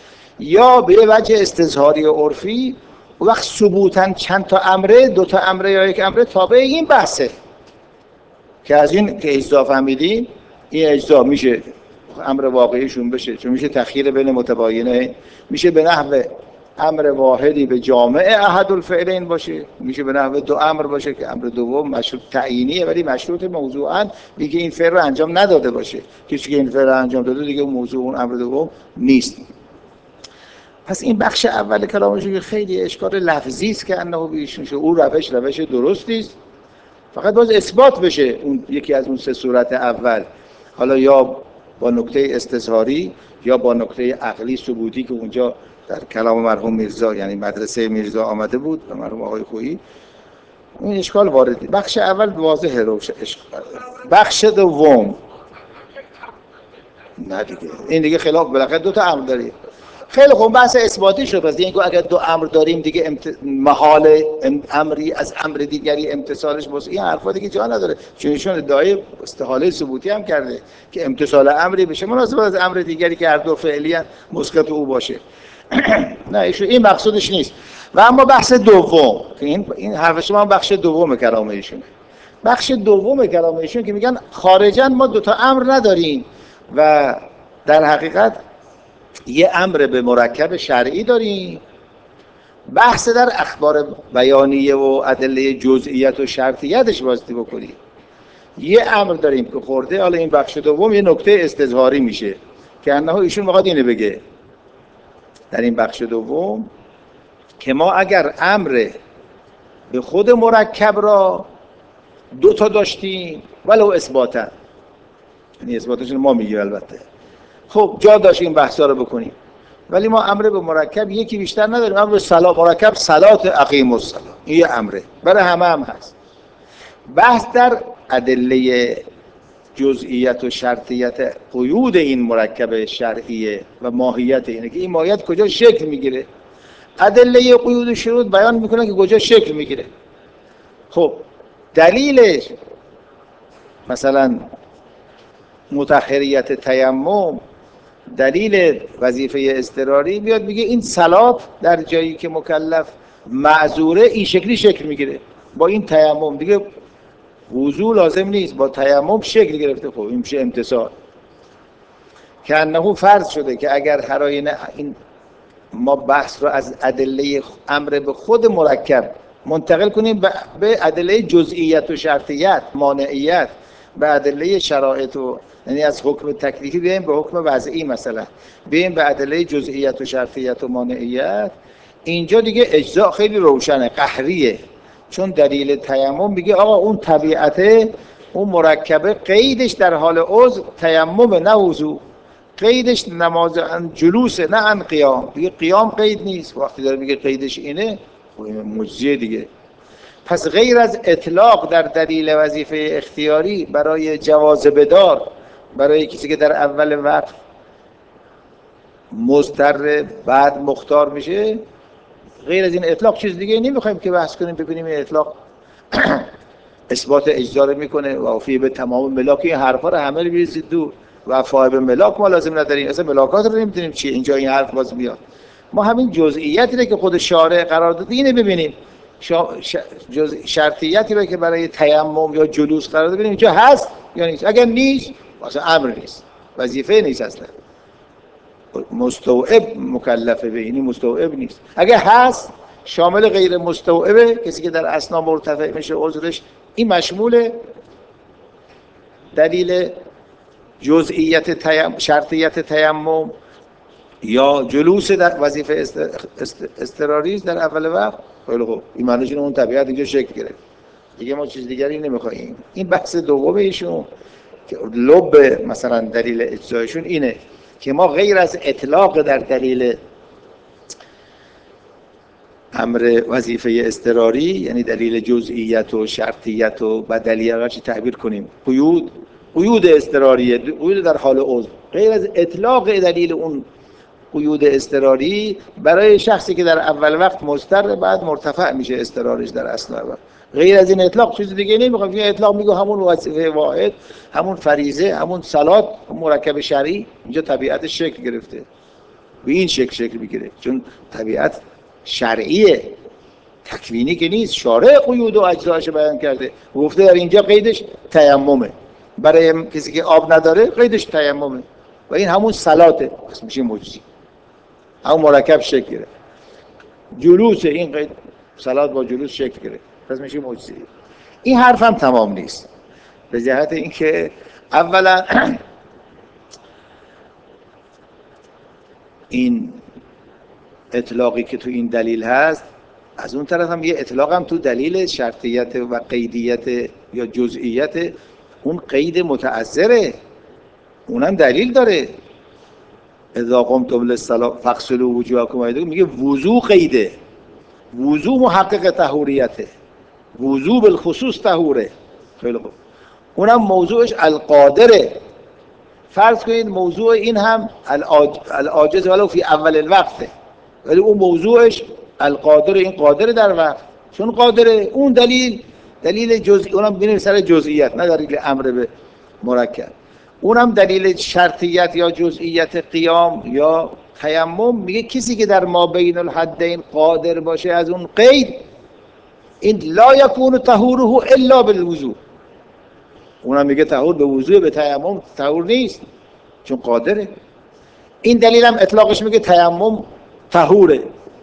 یا به وجه استظهاری عرفی، وقت ثبوتاً چند تا امره، دو تا امره یا یک امره تابع این بحثه که از این که اجزا فهمیدیم این اجزا میشه امر واقعیشون بشه، چون میشه تخییر بین متباینه، میشه به نحو امر واحدی به جامع احد الفعلین باشه، میشه به نحو دو امر باشه که امر دوم مشروط تعیینیه ولی مشروط موضوعاً دیگه این فعل رو انجام نداده باشه، کسی که این فعل رو انجام داده دیگه موضوع اون امر دوم نیست. پس این بخش اول کلامش که خیلی اشکال لفظی است که انه بیشون شه، اون روش روش درستی است، فقط باز اثبات بشه اون یکی از اون سه صورت اول، حالا یا با نکته استظهاری یا با نکته عقلی ثبوتی که اونجا در کلام مرحوم میرزا یعنی مدرسه میرزا آمده بود و مرحوم آقای خویی، این اشکال وارد. بخش اول واضحه روش اشکال. بخش دوم نه دیگه این دیگه خلاف، بالاخره دو تا امر داریم. خیلی خوب بحث اثباتی شد، پس اینکه اگر دو امر داریم دیگه امت... محال امری از امر دیگری امتصالش باشه، این حرفا دیگه جا نداره، چون ایشون ادعای استحاله ثبوتی هم کرده که امتصال امری بشه مناسب از امر دیگری که هر دو فعلی مسقط او باشه. نه ایشون این مقصودش نیست. و اما بحث دوم که این این حرف شما بخش دوم کلام ایشونه. بخش دوم کلام ایشون که میگن خارجاً ما دو تا امر نداریم و در حقیقت یه امر به مرکب شرعی داریم، بحث در اخبار بیانیه و ادله جزئیت و شرطیتش واسطه بکنیم. یه امر داریم که خورده، حالا این بخش دوم یه نکته استظهاری میشه که انه ایشون میخواد اینو بگه در این بخش دوم که ما اگر امر به خود مرکب را دو تا داشتیم ولو اثباتا، یعنی اثباتش ما میگیم البته، خب جا داشت این بحثا رو بکنیم، ولی ما امر به مرکب یکی بیشتر نداریم. امر به صلات مرکب صلات اقیم الصلاه این یه امره، برای همه هم هست. بحث در ادله جزئیت و شرطیت قیود این مرکب شرعیه و ماهیت اینه که این ماهیت کجا شکل میگیره. ادله قیود و شروط بیان میکنه که کجا شکل میگیره. خب دلیلش مثلا متأخریت تیمم، دلیل وظیفه اضطراری بیاد میگه این صلات در جایی که مکلف معذوره این شکلی شکل میگیره، با این تیمم دیگه وضو لازم نیست، با تیمم شکل گرفته. خب این میشه امتثال که انه فرض شده که اگر هر آینه این ما بحث رو از ادله امر به خود مرکب منتقل کنیم به ادله جزئیت و شرطیت مانعیت، به ادله شرایط و یعنی از حکم تکلیفی بیایم به حکم وضعی، مثلا بیایم به ادله جزئیت و شرطیت و مانعیت، اینجا دیگه اجزاء خیلی روشنه قهریه، چون دلیل تیمم میگه آقا اون طبیعته اون مرکبه قیدش در حال عذر تیمم نه وضو، قیدش نماز جلوسه نه ان قیام، دیگه قیام قید نیست. وقتی داره میگه قیدش اینه خب این مجزیه دیگه. پس غیر از اطلاق در دلیل وظیفه اختیاری برای جواز بدار برای کسی که در اول وقت مضطر بعد مختار میشه، غیر از این اطلاق چیز دیگه نمیخوایم که بحث کنیم ببینیم این اطلاق اثبات اجزا میکنه و وفی به تمام ملاک، این حرفا رو همه رو بریزید دور. وفای به ملاک ما لازم نداریم، اصلا ملاکات رو نمیدونیم چیه، اینجا این حرف باز میاد. ما همین جزئیاتی رو که خود شارع قرار داده اینو ببینیم، جز شرطیتی رو که برای تیمم یا جلوس قرار داده ببینیم اینجا هست یا نیست. اگر نیست اصلا امر نیست، وظیفه نیست، اصلا مستوعب مکلفه به اینی مستوعب نیست. اگر هست شامل غیر مستوعبه، کسی که در اثنا مرتفع میشه عذرش، این مشمول دلیل جزئیت تیم، شرطیت تیمم یا جلوس در وظیفه است... است... اضطراری در اول وقت. خیلی خوب این معنیش اینه اون طبیعت اینجا شکل گرفت دیگه، ما چیز دیگری نمیخوایم. این بحث دوم ایشون که لب مثلا دلیل اجزایشون اینه که ما غیر از اطلاق در دلیل امر وظیفه اضطراری یعنی دلیل جزئیت و شرطیت و بدلیه هر چی تعبیر کنیم، قیود قیود اضطراریه، قیود در حال عذر، غیر از اطلاق دلیل اون قیود اضطراری برای شخصی که در اول وقت مضطر بعد مرتفع میشه اضطرارش در اثناء وقت، غیر از این اطلاق چیز دیگه نمیخوام. این اطلاق میگه همون وظیفه واحد، همون فریضه، همون صلات، مرکب شرعی اینجا طبیعتش شکل گرفته، به این شکل شکل میگیره چون طبیعت شرعیه، تکوینی که نیست. شارع قیود و اجزاش بیان کرده، گفته در اینجا قیدش تیممه، برای کسی که آب نداره قیدش تیممه. و این همون صلاته، پس میشه مجزی. همون مرکب شکل گرفت. جلوس این قید صلات با جلوس شکل گرفت، پس میشه مجزی. این حرف هم تمام نیست، به جهت اینکه اولا این اطلاقی که تو این دلیل هست، از اون طرف هم یه اطلاق هم تو دلیل شرطیت و قیدیت یا جزئیت اون قید متعذره، اونم دلیل داره. اذا قمتم للصلاة فاغسلوا وجوهکم و ایدیکم، میگه وضو قیده، وضو محقق طهوریته، وضو بالخصوص طهوره. خیلی خوب، اونم موضوعش القادره. فرض کنید موضوع این هم العاجز ولو فی اول الوقته، ولی اون موضوعش القادره، این قادره در وقت، چون قادره. اون دلیل دلیل جزئی، اونم ببینیم سر جزئیات، نه دلیل امر به مرکب. اونم دلیل شرطیت یا جزئیت قیام یا تیمم، میگه کسی که در ما بین الحدین قادر باشه از اون قید، این لا یکون طهوره الا بالوضوء. اونم میگه طهور به وضوء، به تیمم طهور نیست چون قادره. این دلیل هم اطلاقش میگه تیمم طهوره،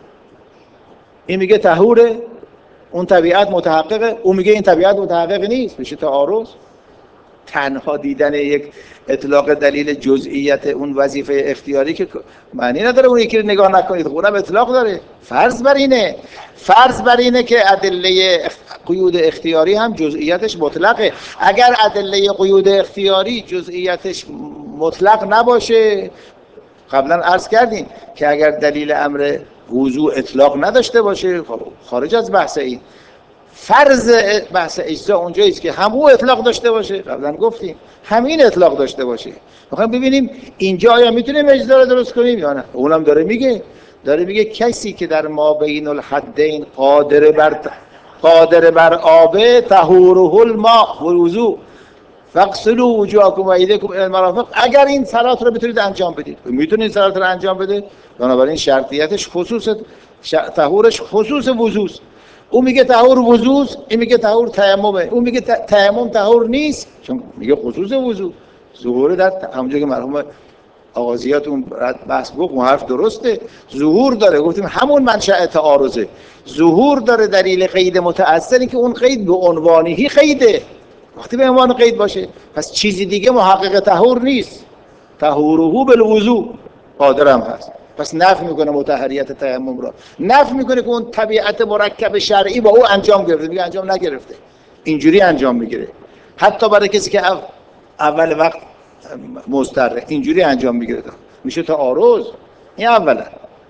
این میگه طهوره، اون طبیعت متحققه، اون میگه این طبیعت متحقق نیست، میشه تعارض. تنها دیدن یک اطلاق دلیل جزئیت اون وظیفه اختیاری که معنی نداره اون یکی رو نگاه نکنید، اونم اطلاق داره. فرض بر اینه فرض بر اینه که ادله قیود اختیاری هم جزئیتش مطلقه. اگر ادله قیود اختیاری جزئیتش مطلق نباشه، قبلا عرض کردیم که اگر دلیل امر وضوع اطلاق نداشته باشه، خارج از بحث این. فرض بحث اجزا اونجاییست که هم او اطلاق داشته باشه، قبلا گفتیم همین اطلاق داشته باشه. میخوایم ببینیم اینجا آیا میتونیم اجزا رو درست کنیم یا نه. اونم داره میگه داره میگه کسی که در ما بین الحدین قادر بر قادر بر آب طهوره الماء و الوضوء فاغسلوا وجوهکم و ایدیکم الی المرافق، اگر این صلات رو بتونید انجام بدید، میتونید صلات رو انجام بده، بنابراین شرطیتش خصوص طهورش خصوص وضوست. اون میگه طهور وضوست، این میگه طهور تیممه. اون میگه تیمم طهور نیست چون میگه خصوص وضو. ظهور در همونجا که مرحوم آغازیات اون بحث گفت، اون حرف درسته، ظهور داره. گفتیم همون منشأ تعارضه، ظهور داره دلیل قید متأثری که اون قید به عنوانیه قیده. وقتی به عنوان قید باشه پس چیزی دیگه محقق طهور نیست، طهوره بالوضو قادرم هست. پس نفی میکنه مطهریت تیمم را، نفی میکنه که اون طبیعت مرکب شرعی با او انجام گرفته، میگه انجام نگرفته، اینجوری انجام میگیره. حتی برای کسی که اول وقت مضطره اینجوری انجام میگیره، میشه تعارض. این اولا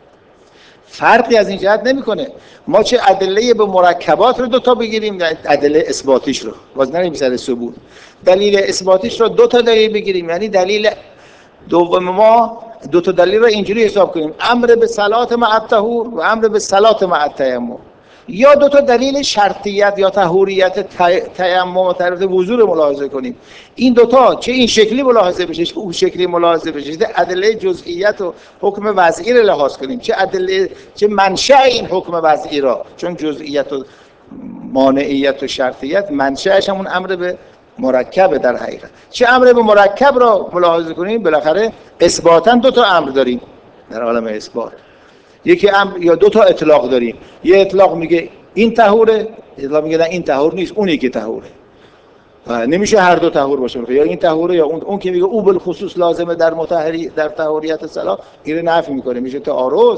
فرقی از این جهت نمیکنه ما چه ادله به مرکبات رو دو تا بگیریم، ادله اثباتیش رو باز نریم سر ثبوت، دلیل اثباتیش رو دو تا دلیل بگیریم، یعنی دلیل دوم ما دو تا دلیل رو اینجوری حساب کنیم، امر به صلات مع الطهور و امر به صلات مع التیمم، یا دو تا دلیل شرطیت یا طهوریت تیمم و طهارت وضو رو ملاحظه کنیم. این دو تا چه این شکلی ملاحظه بشه چه اون شکلی ملاحظه بشه، ادله جزئیت و حکم وضعی رو لحاظ کنیم، چه ادله چه منشأ این حکم وضعی را، چون جزئیت و مانعیت و شرطیت منشأش همون امر به مرکب در حقیقت. چه امر به مرکب را ملاحظه کنیم، بالاخره اثباتا دو تا امر داریم در عالم اثبات، یکی امر یا دو تا اطلاق داریم، یه اطلاق میگه این طهوره، اطلاق میگه نه این طهور نیست، اون یکی طهوره. نمیشه هر دو طهور باشه، یا این طهوره یا اون. اون که میگه او بالخصوص لازمه در مطهری در طهوریت صلاح، اینو نفی میکنه، میشه تعارض.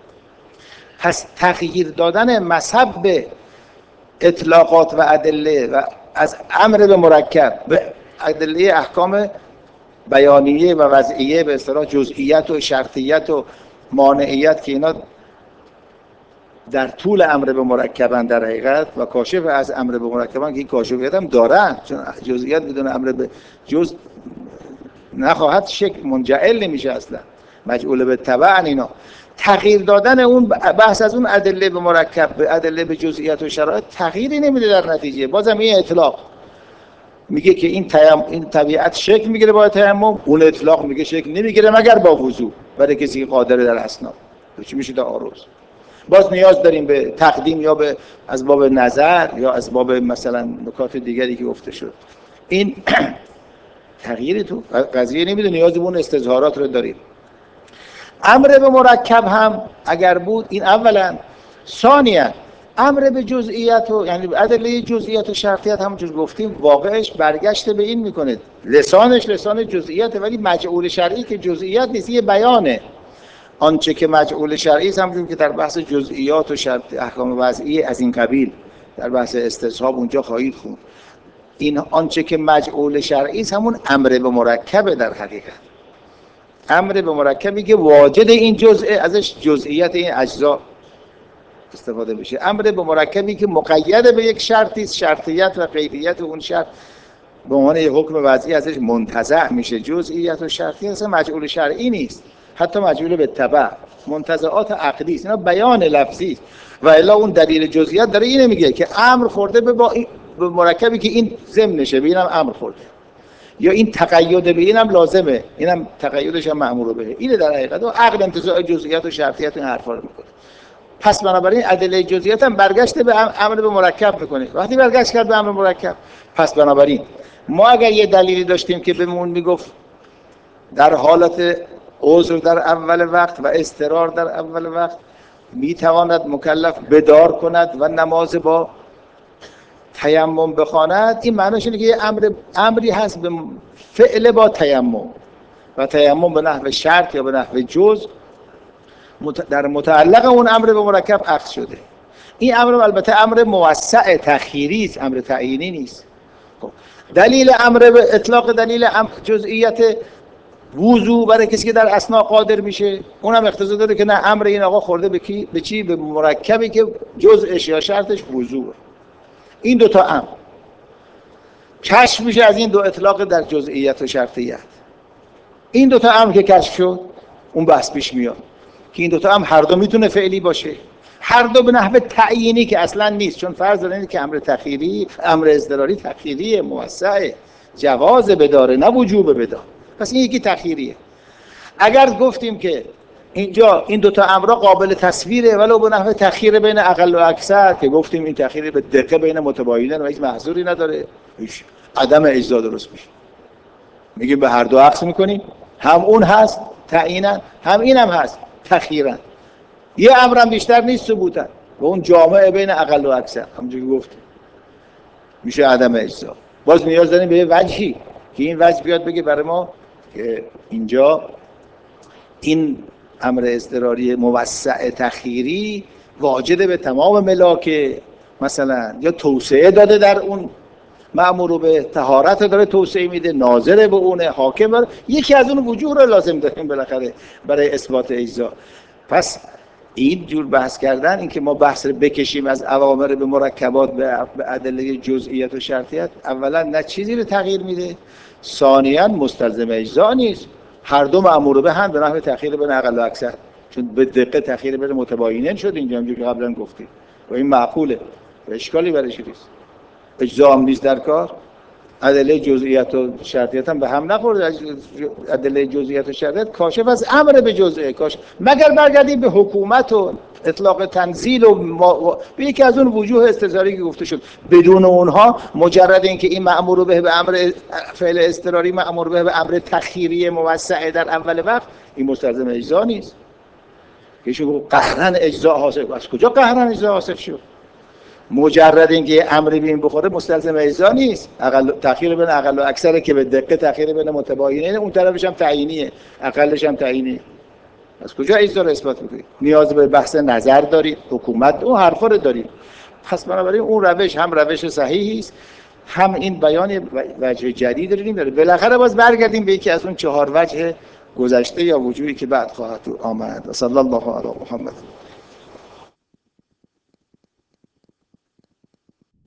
پس تغییر دادن مذهب به اطلاقات و ادله و از امر به مرکب به ادله احکام بیانیه و وضعیه، به اصطلاح جزئیت و شرطیت و مانعیت که اینا در طول امر به مرکبن در حقیقت و کاشف از امر به مرکبن که این کاشفیت هم دارن، چون جزئیات بدون امر به جز نخواهد شکل منجعل نمیشه، اصلا مجعول به تبع. اینا تغییر دادن اون بحث از اون ادله به مرکب به ادله به جزئیات و شرایط تغییری نمیده در نتیجه. بازم این اطلاق میگه که این تیم این طبیعت شکل میگیره با تیمم، اون اطلاق میگه شکل نمیگیره مگر با وضو برای کسی که قادر در اسناد. چی میشه تعارض؟ باز نیاز داریم به تقدیم یا به از باب نظر یا از باب مثلا نکات دیگری که گفته شد. این تغییری تو قضیه نمیده، نیاز به اون استظهارات رو داریم. امر به مرکب هم اگر بود این اولا. ثانیا امر به جزئیات و یعنی ادله جزئیات و شرطیت همونجور گفتیم واقعش برگشته به این میکنه، لسانش لسان جزئیات ولی مجعول شرعی که جزئیات نیست، یه بیانه. آنچه که مجعول شرعی است همونجور که در بحث جزئیات و شرط احکام وضعی از این قبیل در بحث استصحاب اونجا خواهید خوند. این آنچه که مجعول شرعی است همون امر به مرکب در حقیقت. امر به مرکبی که واجد این جزء ازش جزئیات این اجزا استفاده بشه. امر به مرکبی که مقید به یک شرطی است، شرطیت و غیریت اون شرط به عنوان یک حکم وضعی ازش منتزع میشه. جزئیات و شرطیت اصلا مجعول شرعی نیست، حتی مجعول به تبع، منتزعات عقلی است، اینا بیان لفظی است. و الا اون دلیل جزئیات داره اینه میگه که امر خورده به با این به مرکبی که این ضمنشه، به اینم امر خورده، یا این تقید به اینم لازمه، اینم تقیدش هم مأمور به. اینه در حقیقت و عقل انتزاع جزئیات و شرطیات این حرفا رو میکنه. پس بنابراین ادله جزئیات هم برگشت به امر به مرکب میکنه. وقتی برگشت کرد به امر مرکب، پس بنابراین ما اگر یه دلیلی داشتیم که بهمون میگفت در حالت عذر در اول وقت و اضطرار در اول وقت میتواند مکلف بدار کند و نماز با تیمم بخواند، این معنیش اینه که یه امر امری هست به فعل با تیمم و تیمم به نحو شرط یا به نحو جز در متعلق اون امر به مرکب عقد شده. این امر البته امر موسع تخییری است، امر تعیینی نیست. خب دلیل امر به اطلاق دلیل امر جزئیت وضو برای کسی که در اثنا قادر میشه، اونم اقتضا داره که نه امر این آقا خورده به کی؟ به چی؟ به مرکبی که جزءش یا شرطش وضوء. این دو تا امر کشف میشه از این دو اطلاق در جزئیت و شرطیت. این دو تا امر که کشف شد، اون بحث پیش میاد که این دو تا امر هر دو میتونه فعلی باشه، هر دو به نحو تعیینی که اصلا نیست، چون فرض داره که امر تخییری، امر اضطراری تخییری موسع جواز بداره نه وجوب بدار. پس این یکی تخییریه. اگر گفتیم که اینجا این دو تا امر قابل تصویره ولو به نحو تخییر بین اقل و اکثر، که گفتیم این تخییر به دقیقه بین متباینن و هیچ محظوری نداره، هیچ عدم اجزا درست میشه. میگیم به هر دو عکس میکنیم، هم اون هست تعیینا، هم این هم هست تخییرا. یه امرم بیشتر نیست ثبوتا و اون جامعه بین اقل و اکثر، همونجوری که گفتیم میشه عدم اجزا. باز نیاز داریم به یه وجهی که این وجه بیاد بگه برای ما که اینجا این امر اضطراری موسع تخییری واجد به تمام ملاک، مثلا یا توسعه داده در اون مأمور به طهارت داره توسعه میده، ناظر به اونه، حاکم داره، یکی از اون وجوه رو لازم داریم بالاخره برای اثبات اجزا. پس این جور بحث کردن، این که ما بحث رو بکشیم از اوامر به مرکبات به ادله جزئیات و شرطیت، اولا نه چیزی رو تغییر میده، ثانیاً مستلزم اجزا نیست. هر دو مأمور به هم به نحو تخییر بین اقل و اکثر، چون به دقت تخییر بین متباینین شد اینجا، همونجوری که قبلا گفتیم و این معقوله و اشکالی برش نیست. اجزا هم نیست در کار. ادله جزئیات و شرطیت هم به هم نخورده. ادله جزئیات و شرطیت کاشف از امر به جزئه، کاش مگر برگردیم به حکومت و اطلاق تنزیل و, ما... و به یکی از اون وجوه استظهاری که گفته شد. بدون اونها مجرد اینکه این مأمور به به امر فعل اضطراری مأمور به به امر تخییری موسع در اول وقت، این مستلزم اجزا نیست. که شو قهرن اجزا حاصل، از کجا قهرن اجزا حاصل شد؟ مجرد اینکه امری به این بخوره مستلزم اجزا نیست. اقل تخییر بین اقل و اکثر که به دقت تخییر بین متباینین، اون طرفش هم تعیینیه، اقلش هم تعیینیه. از کجا اجزا رو اثبات می‌کنید؟ نیاز به بحث نظر دارید، حکومت اون حرفا رو دارید. پس بنابراین اون روش هم روش صحیحی است، هم این بیان وجه جدید رو داره. بالاخره باز برگردیم به یکی از اون چهار وجه گذشته یا وجوهی که بعد خواهد آمد. صلی الله علی محمد.